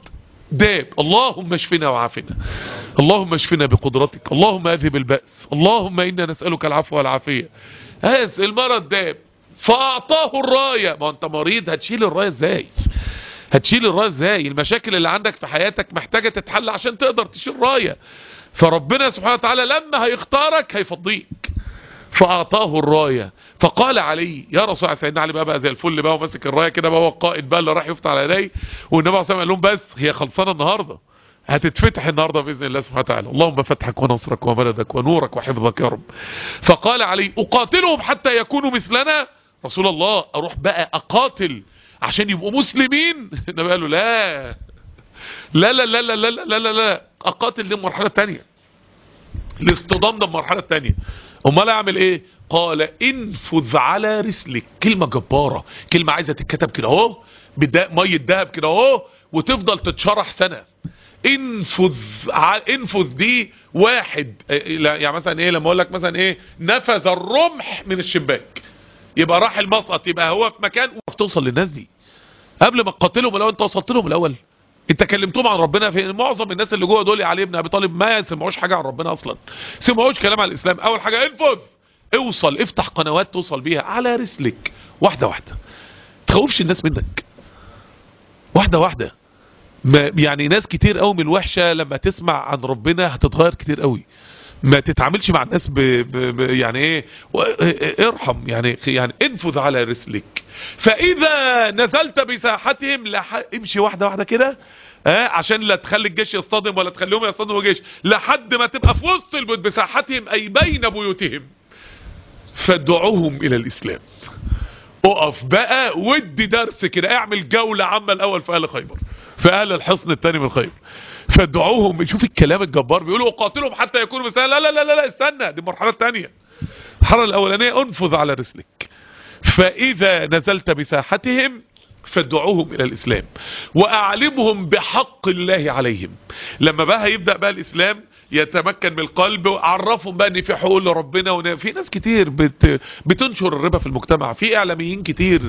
داب. اللهم اشفنا وعافنا، اللهم اشفنا بقدرتك، اللهم اذهب البأس، اللهم انا نسألك العفو والعافية. هذا المرض داب، فاعطاه الراية. ما انت مريض، هتشيل الراية ازاي؟ هتشيل الراية ازاي؟ المشاكل اللي عندك في حياتك محتاجة تتحل عشان تقدر تشيل راية. فربنا سبحانه وتعالى لما هيختارك هيفضيك. فاعطاه الراية. فقال علي يا رسول الله، سيدنا علي بقى زي الفل بقى وماسك الراية كده بقى، هو القائد بقى اللي راح يفتح على يديه. والنبي عليه الصلاة والسلام قال لهم بس هي خلصانة النهارده، هتتفتح النهارده باذن الله سبحانه وتعالى. اللهم فتحك ونصرك ومددك ونورك وحفظك يا رب. فقال علي اقاتلهم حتى يكونوا مثلنا؟ رسول الله اروح بقى اقاتل عشان يبقوا مسلمين؟ النبي قال له لا لا لا لا لا لا لا لا, لا. اقاتل دي المرحله الثانيه، الاصطدام ده المرحله الثانيه. امال اعمل ايه؟ قال انفذ على رسلك. كلمه جباره، كلمه عايزه تتكتب كده اهو ميه ذهب كده اهو، وتفضل تتشرح سنه. انفذ دي واحد، يعني مثلا ايه لما اقول لك مثلا ايه نفذ الرمح من الشباك، يبقى راح المسقط، يبقى هو في مكان توصل للناس دي قبل ما تقاتلهم الاول. انت وصلت لهم الاول، انت كلمتهم عن ربنا. في معظم الناس اللي جوه دول يا علي بن ابي طالب ما سمعوش حاجه عن ربنا اصلا، سمعوش كلام عن الاسلام. اول حاجه انفذ، اوصل، افتح قنوات توصل بيها على رسلك، واحده واحده، تخوفش الناس منك، واحده واحده. يعني ناس كتير قوي من الوحشه لما تسمع عن ربنا هتتغير كتير قوي. ما تتعاملش مع الناس يعني ايه ارحم، يعني انفذ على رسلك. فاذا نزلت بساحتهم امشي واحده واحده كده، عشان لا تخلي الجيش يصطدم ولا تخليهم يصطدموا الجيش، لحد ما تبقى في وسط البيوت بساحتهم اي بين بيوتهم، فادعوهم الى الاسلام. اقف بقى ودي درس كده، اعمل جولة عامة الاول في اهل خيبر، في اهل الحصن الثاني من خيبر. فادعوهم. شوف الكلام الجبار، بيقولوا اقاتلهم حتى يكونوا مثلا. لا لا لا لا استنى، دي المرحلة الثانية. المرحلة الاولانية انفذ على رسلك. فاذا نزلت بساحتهم فادعوهم الى الاسلام واعلمهم بحق الله عليهم. لما بقى هيبدأ بقى الاسلام يتمكن من القلب، وعرفهم بقى ان في حقوق لربنا. وفي ناس كتير بتنشر الربا في المجتمع، في اعلاميين كتير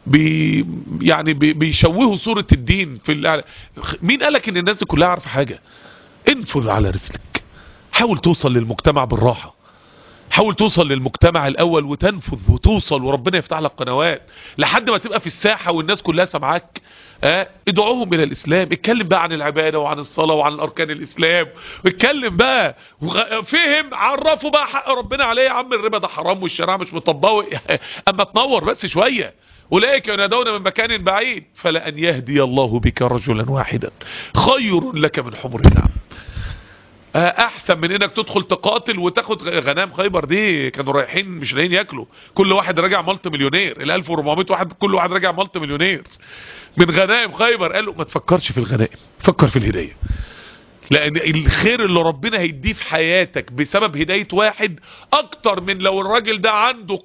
بيشوهوا صورة الدين في مين قالك ان الناس كلها عارفة حاجة؟ انفذ على رسلك، حاول توصل للمجتمع بالراحة، حاول توصل للمجتمع الاول وتنفذ وتوصل، وربنا يفتح لك قنوات لحد ما تبقى في الساحة والناس كلها سمعاك. ادعوهم الى الاسلام، اتكلم بقى عن العبادة وعن الصلاة وعن اركان الاسلام، اتكلم بقى فهم، عرفوا بقى حق ربنا عليه. يا عم الربا ده حرام والشريعة مش مطبقه، اما تنور بس شوية. أولئك ينادون من مكان بعيد فلأن يهدي الله بك رجلا واحدا خير لك من حمر النعم. احسن من انك تدخل تقاتل وتاخد غنام. خيبر دي كانوا رايحين مش لاقيين ياكلوا، كل واحد راجع ملت مليونير، ال 1400 واحد كل واحد راجع ملت مليونير من غنائم خيبر. قالوا ما تفكرش في الغنائم، فكر في الهداية، لان الخير اللي ربنا هيديه في حياتك بسبب هداية واحد اكتر من لو الراجل ده عنده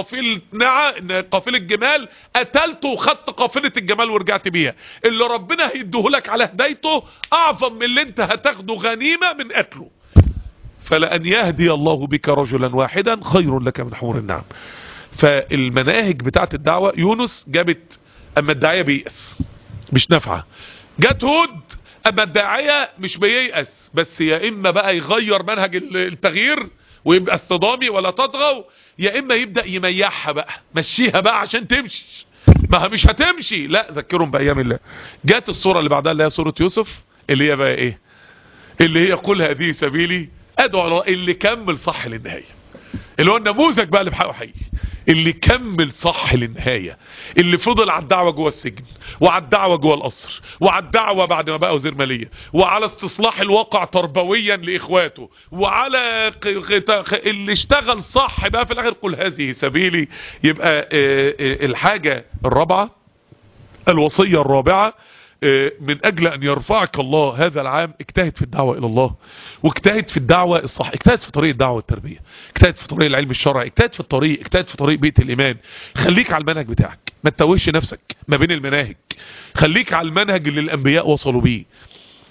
قافلة جمال قتلته وخدت قافلة الجمال ورجعت بيها. اللي ربنا هيديهولك على هدايته اعظم من اللي انت هتاخده غنيمة من قتله. فلأن يهدي الله بك رجلا واحدا خير لك من حمر النعم. فالمناهج بتاعت الدعوة، يونس جابت اما الداعية بيأس مش نافعة، جت هود اما الداعية مش بييأس بس، يا اما بقى يغير منهج التغيير ويبقى اصطدامي ولا تطغوا، يا اما يبدأ يميحها بقى، مشيها بقى عشان تمشي، ما مش هتمشي، لا ذكرهم بايام الله. جت الصورة اللي بعدها اللي هي صورة يوسف، اللي هي بقى ايه؟ اللي هي قل هذه سبيلي ادعو الله، اللي كمل صح للنهاية، اللي هو النموذج بقى اللي بحقه حقيقي، اللي كمل صح للنهاية، اللي فضل على الدعوة جوه السجن، وعلى الدعوة جوه القصر، وعلى الدعوة بعد ما بقى وزير مالية، وعلى استصلاح الواقع تربويا لإخواته، وعلى اللي اشتغل صح بقى في الآخر قل هذه سبيلي. يبقى الحاجة الرابعة، الوصية الرابعة، من اجل ان يرفعك الله هذا العام، اجتهد في الدعوة الى الله، واجتهد في الدعوة الصح، اجتهد في طريق الدعوة والتربية، اجتهد في طريق العلم الشرعي، اجتهد في طريق بيت الايمان. خليك على المنهج بتاعك، ما تتوهش نفسك ما بين المناهج، خليك على المنهج اللي الانبياء وصلوا بيه.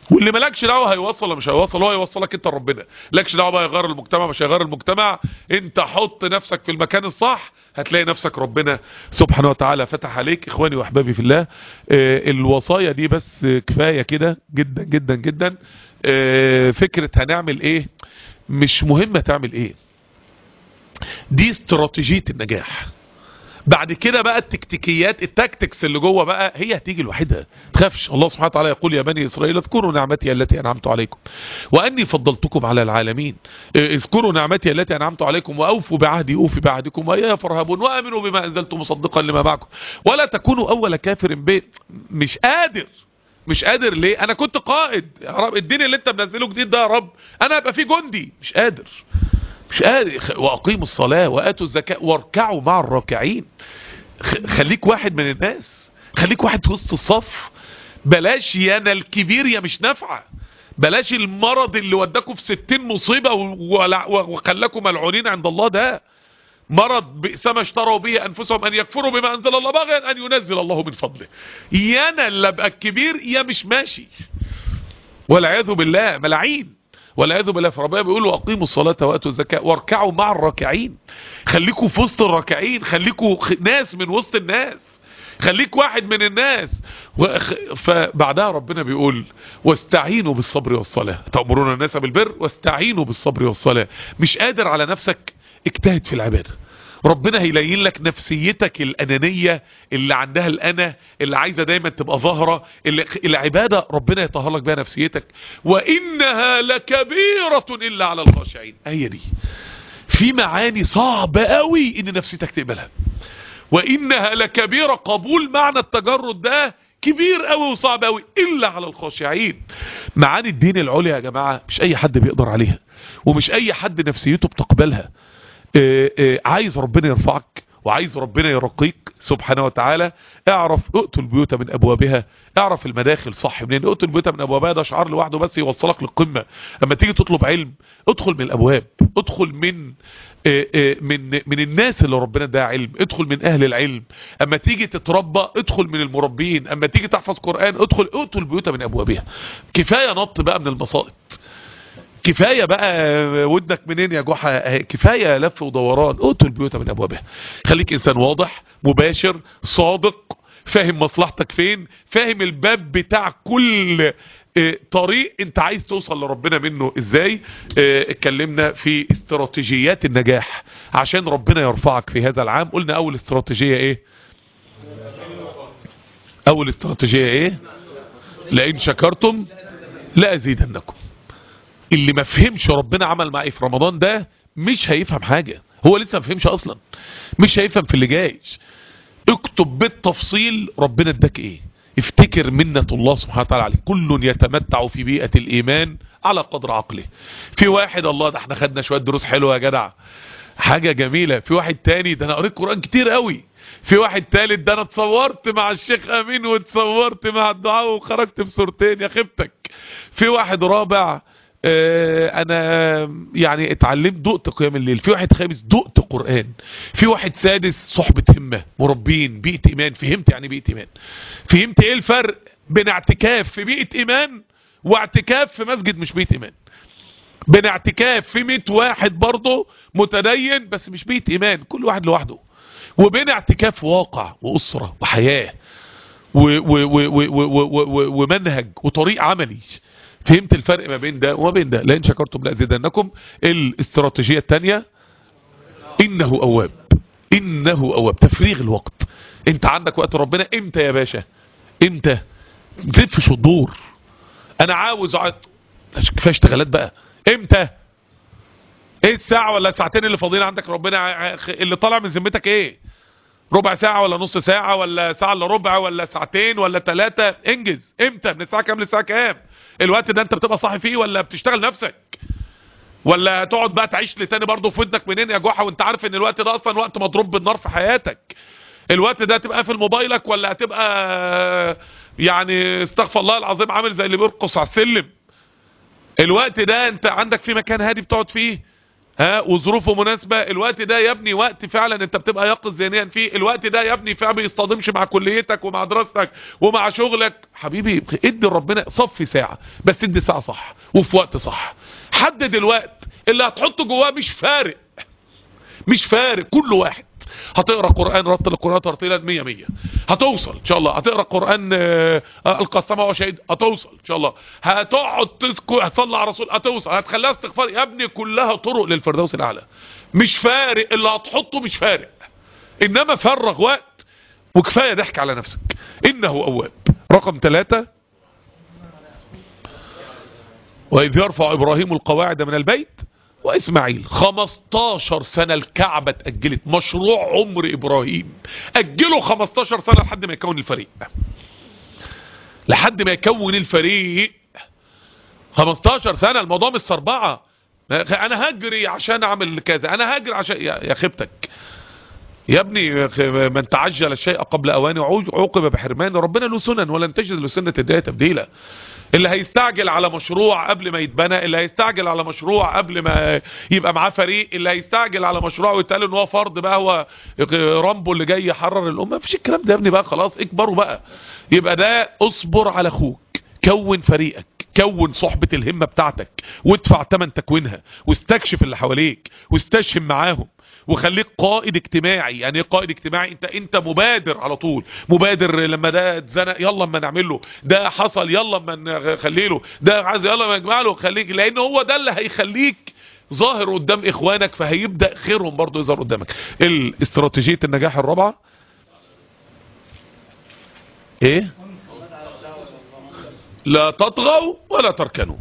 واللي مالكش دعوه هيوصل ولا مش هيوصل، هو هيوصلك انت ربنا. مالكش دعوه بقى يغير المجتمع مش هيغير المجتمع، انت حط نفسك في المكان الصح هتلاقي نفسك ربنا سبحانه وتعالى فتح عليك. اخواني واحبابي في الله، الوصايا دي بس كفايه كده جدا جدا جدا. فكره هنعمل ايه مش مهمه تعمل ايه، دي استراتيجيه النجاح. بعد كده بقى التكتيكيات التاكتكس اللي جوه بقى هي هتيجي لوحدها، تخافش. الله سبحانه وتعالى يقول يا بني اسرائيل اذكروا نعمتي التي انعمت عليكم واني فضلتكم على العالمين. اذكروا نعمتي التي انعمت عليكم واوفوا بعهدي اوفي بعهدكم واياي فارهبون واامنوا بما انزلت مصدقا لما معكم ولا تكونوا اول كافر به. مش قادر ليه؟ انا كنت قائد يا رب، الدين اللي انت منزله جديد ده يا رب انا ابقى فيه جندي، مش قادر. واقيموا الصلاة واتوا الزكاة واركعوا مع الراكعين. خليك واحد من الناس، خليك واحد في وسط الصف. بلاش يا انا الكبير يا مش نافعه. بلاش المرض اللي وداكوا في 60 مصيبة وخلاكوا ملعونين عند الله. ده مرض بئس ما اشتروا به انفسهم ان يكفروا بما انزل الله بغيا ان ينزل الله من فضله. يا انا اللي ابقى الكبير يا مش ماشي، والعياذ بالله ملاعين والعياذ بالله. فربنا بيقول له اقيموا الصلاه واتوا الزكاه واركعوا مع الراكعين. خليكوا في وسط الراكعين، خليكوا ناس من وسط الناس، خليك واحد من الناس. فبعدها ربنا بيقول واستعينوا بالصبر والصلاه تأمرون الناس بالبر واستعينوا بالصبر والصلاه. مش قادر على نفسك اجتهد في العباده، ربنا هيلين لك نفسيتك الأنانية اللي عندها الأنا اللي عايزة دايما تبقى ظاهرة. العبادة ربنا يطهر لك بها نفسيتك. وإنها لكبيرة إلا على الخاشعين. هي دي في معاني صعبة قوي إن نفسيتك تقبلها. وإنها لكبيرة، قبول معنى التجرد ده كبير قوي وصعب قوي إلا على الخاشعين. معاني الدين العليا يا جماعة مش أي حد بيقدر عليها، ومش أي حد نفسيته بتقبلها. عايز ربنا يرفعك وعايز ربنا يرقيك سبحانه وتعالى، اعرف ائتوا البيوت من ابوابها. اعرف المداخل صح منين. ائتوا البيوت من ابوابها ده شعار لوحده بس يوصلك للقمة. اما تيجي تطلب علم ادخل من الابواب، ادخل من الناس اللي ربنا اداها علم، ادخل من اهل العلم. اما تيجي تتربى ادخل من المربين. اما تيجي تحفظ قرآن ادخل. ائتوا البيوت من ابوابها. كفاية نط بقى من المصائد، كفاية بقى ودك منين يا جحا، كفاية لف ودوران. ائتوا البيوت من ابوابها. خليك انسان واضح مباشر صادق، فاهم مصلحتك فين، فاهم الباب بتاع كل طريق انت عايز توصل لربنا منه ازاي. اتكلمنا في استراتيجيات النجاح عشان ربنا يرفعك في هذا العام. قلنا اول استراتيجية ايه؟ اول استراتيجية ايه؟ لئن شكرتم لأزيدنكم. اللي ما فهمش ربنا عمل معاه في رمضان ده مش هيفهم حاجة، هو لسه ما فهمش اصلا، مش هيفهم في اللي جاي. اكتب بالتفصيل ربنا اداك ايه، افتكر منة الله سبحانه وتعالى عليك. كل يتمتع في بيئة الايمان على قدر عقله. في واحد الله ده احنا خدنا شوية دروس حلوة يا جدع، حاجة جميلة. في واحد تاني ده انا قريت قرآن كتير قوي. في واحد تالت ده انا اتصورت مع الشيخ امين واتصورت مع الدعاء وخرجت في صورتين يا خيبتك. في واحد رابع انا يعني اتعلمت دقت قيام الليل. في واحد خامس دقت قرآن. في واحد سادس صحبة همة، مربين، بيئة ايمان. فهمت يعني بيئة ايمان، فهمت ايه الفرق بين اعتكاف في بيئة ايمان واعتكاف في مسجد مش بيئة ايمان. بين اعتكاف في 100 واحد برضه متدين بس مش بيئة ايمان كل واحد لوحده، وبين اعتكاف واقع واسرة وحياة ومنهج وطريق عملي. فهمت الفرق ما بين ده وما بين ده. لئن شكرتم لأزيدنكم. الاستراتيجية الثانية انه اواب. انه اواب، تفريغ الوقت. انت عندك وقت ربنا امتى يا باشا؟ امتى؟ متلفش وتدور. انا عاوز كفايه اشتغالات بقى. امتى؟ ايه الساعة ولا ساعتين اللي فاضيين عندك ربنا اللي طالع من ذمتك ايه؟ ربع ساعة ولا نص ساعة ولا ساعة الا ربع ولا ساعتين ولا 3؟ انجز. امتى؟ من الساعة كام للساعة كام؟ الوقت ده انت بتبقى صاحي فيه ولا بتشتغل نفسك؟ ولا تقعد بقى تعيش لتاني برضه في ودنك منين يا جحا وانت عارف ان الوقت ده اصلا وقت مضروب بالنار في حياتك؟ الوقت ده هتبقى في موبايلك ولا هتبقى يعني استغفر الله العظيم عامل زي اللي بيرقص على السلم؟ الوقت ده انت عندك في مكان هادي بتقعد فيه وظروفه مناسبة، الوقت ده يا ابني وقت فعلا انت بتبقى يقظ ذهنيا فيه، الوقت ده يا ابني فعلا بيصطدمش مع كليتك ومع دراستك ومع شغلك. حبيبي ادي ربنا صفي ساعة، بس ادي ساعة صح وفي وقت صح. حدد الوقت اللي هتحطه جواه، مش فارق كل واحد. هتقرا قران، رتل القران ترتيلا 100 100 هتوصل ان شاء الله. هتقرا قران القى السماء وشهد هتوصل ان شاء الله. هتقعد تذكر، هتصلي على رسول هتوصل. هتخليها استغفار يا ابني، كلها طرق للفردوس الاعلى. مش فارق اللي هتحطه، مش فارق، انما فرغ وقت وكفايه ضحك على نفسك، انه اواب. رقم 3، واذ يرفع ابراهيم القواعد من البيت واسماعيل. 15 سنة الكعبة اتأجلت، مشروع عمر ابراهيم اجله 15 سنة لحد ما يكون الفريق، 15 سنة. الموضوع مش صربعة، انا هجري عشان اعمل كذا، انا هجري عشان يا خيبتك يا ابني. من تعجل الشيء قبل اوانه عوقب بحرمان. ربنا له سنن ولن تجد لسنة الله تبديلا. اللي هيستعجل على مشروع قبل ما يتبنى، اللي هيستعجل على مشروع قبل ما يبقى معاه فريق، اللي هيستعجل على مشروع ويتقال ان هو فرد بقى، هو رامبو اللي جاي يحرر الامه، مفيش الكلام ده يا ابني بقى، خلاص اكبروا بقى. يبقى ده اصبر على اخوك، كون فريقك، كون صحبة الهمة بتاعتك وادفع ثمن تكوينها، واستكشف اللي حواليك واستشهم معاهم، وخليك قائد اجتماعي. يعني ايه قائد اجتماعي؟ انت مبادر على طول، مبادر. لما ده اتزنق يلا اما نعمل له، ده حصل يلا اما نخلي له، ده عايز يلا اما نجمع له. خليك، لان هو ده اللي هيخليك ظاهر قدام اخوانك، فهيبدأ خيرهم برضو يظهر قدامك. استراتيجية النجاح الرابعة ايه؟ لا تطغوا ولا تركنوا.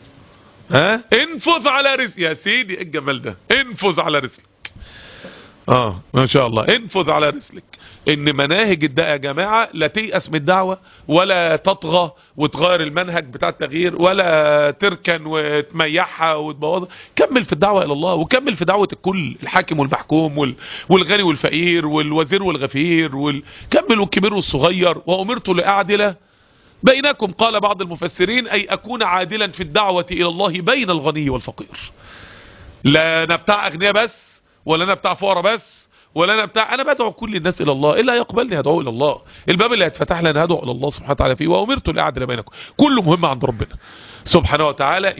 انفذ على رزق يا سيدي. ايه الجمال ده؟ انفذ على رزقك. ما شاء الله، انفذ على رسلك. ان مناهج الدعوة يا جماعة لا تيأس من الدعوة، ولا تطغى وتغير المنهج بتاع التغيير، ولا تركن وتميحها وتبوظها. كمل في الدعوة الى الله، وكمل في دعوة الكل، الحاكم والمحكوم والغني والفقير والوزير والغفير كمل، والكبير والصغير. وامرت لاعدل بينكم، قال بعض المفسرين اي اكون عادلا في الدعوة الى الله بين الغني والفقير. لا انا بتاع اغنياء بس، ولا انا بتاع فقراء بس، ولا انا بدعو كل الناس الى الله. الا يقبلني هدعو الى الله. الباب اللي هيتفتح لي انا هدعو الى الله سبحانه وتعالى فيه. وامرت لاعدل بينكم، كله مهم عند ربنا سبحانه وتعالى.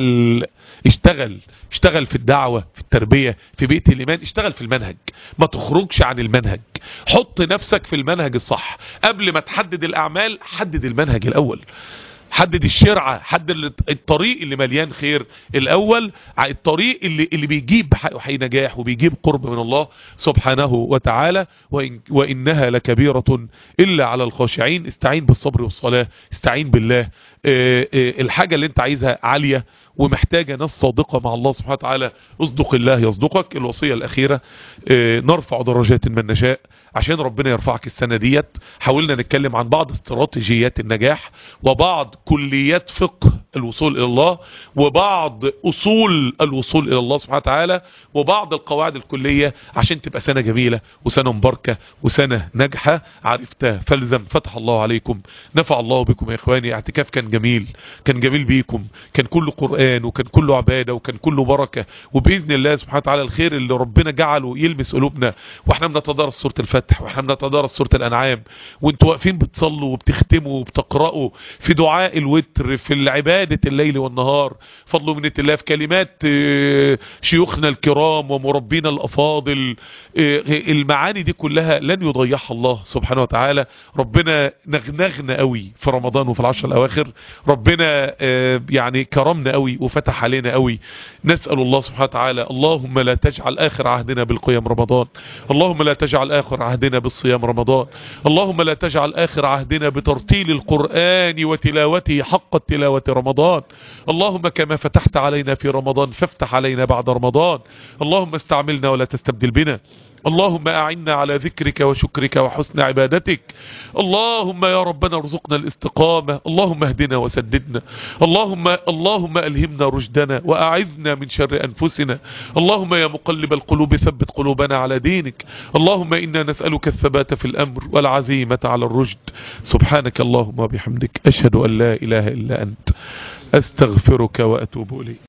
اشتغل في الدعوة، في التربية، في بيئة الايمان. اشتغل في المنهج، ما تخرجش عن المنهج. حط نفسك في المنهج الصح. قبل ما تحدد الاعمال حدد المنهج الاول، حدد الشرعة، حدد الطريق اللي مليان خير الاول، الطريق اللي بيجيب حي نجاح وبيجيب قرب من الله سبحانه وتعالى. وانها لكبيرة الا على الخاشعين. استعين بالصبر والصلاة، استعين بالله. الحاجة اللي انت عايزها عالية ومحتاجة ناس صادقة مع الله سبحانه وتعالى. اصدق الله يصدقك. الوصية الاخيرة، نرفع درجات من نشاء. عشان ربنا يرفعك السنة ديت حاولنا نتكلم عن بعض استراتيجيات النجاح، وبعض كليات فقه الوصول الى الله، وبعض اصول الوصول الى الله سبحانه وتعالى، وبعض القواعد الكلية عشان تبقى سنة جميلة وسنة مباركة وسنة ناجحة. عرفتها فالزم. فتح الله عليكم، نفع الله بكم يا اخواني. اعتكاف كان جميل بيكم، كان كله قرآن، وكان كله عبادة، وكان كله بركة. وبإذن الله سبحانه وتعالى الخير اللي ربنا جعله يلمس قلوبنا واحنا بنتدارس سورة الفتح، واحنا بنتدارس سورة الانعام، وانتوا واقفين بتصلوا وبتختموا وبتقرأوا في دعاء الوتر، في العبادة الليل والنهار. فضل منة الله في كلمات شيوخنا الكرام ومربينا الافاضل. المعاني دي كلها لن يضيعها الله سبحانه وتعالى. ربنا نغنغنا قوي في رمضان وفي العشر الاواخر. ربنا يعني كرمنا قوي وفتح علينا قوي. نسأل الله سبحانه وتعالى اللهم لا تجعل اخر عهدنا بالقيام رمضان، اللهم لا تجعل اخر عهدنا بالصيام رمضان، اللهم لا تجعل اخر عهدنا بترتيل القرآن وتلاوته حق التلاوة رمضان. اللهم كما فتحت علينا في رمضان فافتح علينا بعد رمضان. اللهم استعملنا ولا تستبدل بنا. اللهم أعنا على ذكرك وشكرك وحسن عبادتك. اللهم يا ربنا ارزقنا الاستقامة. اللهم اهدنا وسددنا. اللهم ألهمنا رشدنا وأعذنا من شر أنفسنا. اللهم يا مقلب القلوب ثبت قلوبنا على دينك. اللهم إنا نسألك الثبات في الأمر والعزيمة على الرشد. سبحانك اللهم وبحمدك أشهد أن لا إله إلا أنت أستغفرك وأتوب إليك.